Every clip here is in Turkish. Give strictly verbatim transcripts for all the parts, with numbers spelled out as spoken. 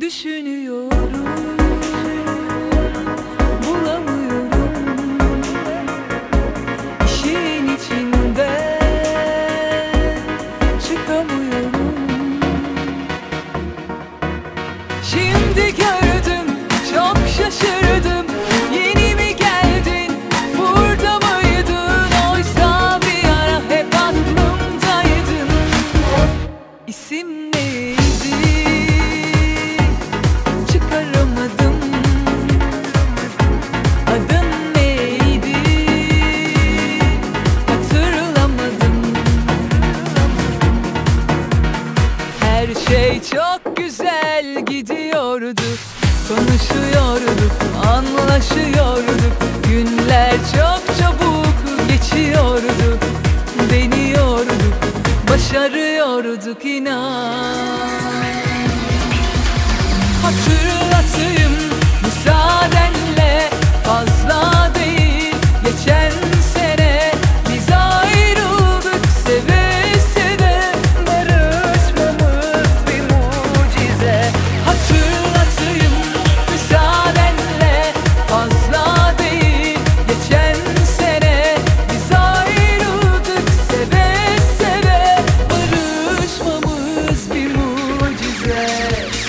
Düşünüyorum, bulamıyorum işin içinden çıkamıyorum. Şimdi gördüm, çok şaşırdım. Yeni mi geldin, burada mıydın? Oysa bir ara hep aklımdaydın. İsim neydi? Çıkaramadım. Adın neydi? Hatırlamadım. Her şey çok güzel gidiyordu. Konuşuyorduk, anlaşıyorduk. Günler çok çabuk geçiyordu. Deniyorduk, başarıyorduk inan. Hatırlatayım müsaadenle, fazla değil geçen sene biz ayrıldık seve seve. Barışmamız bir mucize. Hatırlatayım müsaadenle, fazla değil geçen sene biz ayrıldık seve seve. Barışmamız bir mucize.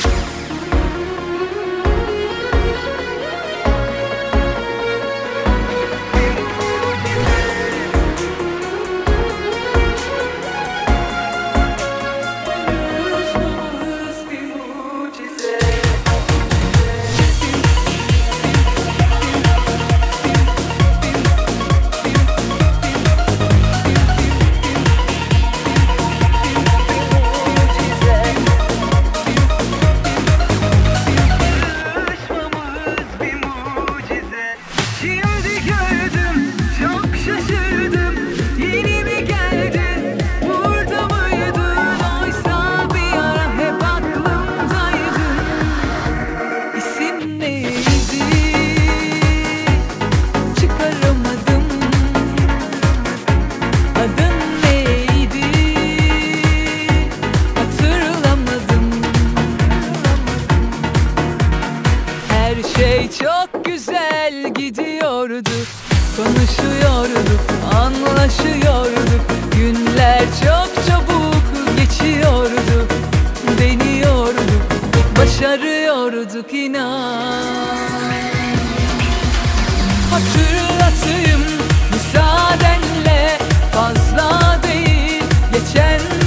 Çok güzel gidiyordu. Konuşuyorduk, anlaşıyorduk. Günler çok çabuk geçiyordu. Deniyorduk, başarıyorduk inan. Hatırlatayım müsaadenle, fazla değil geçen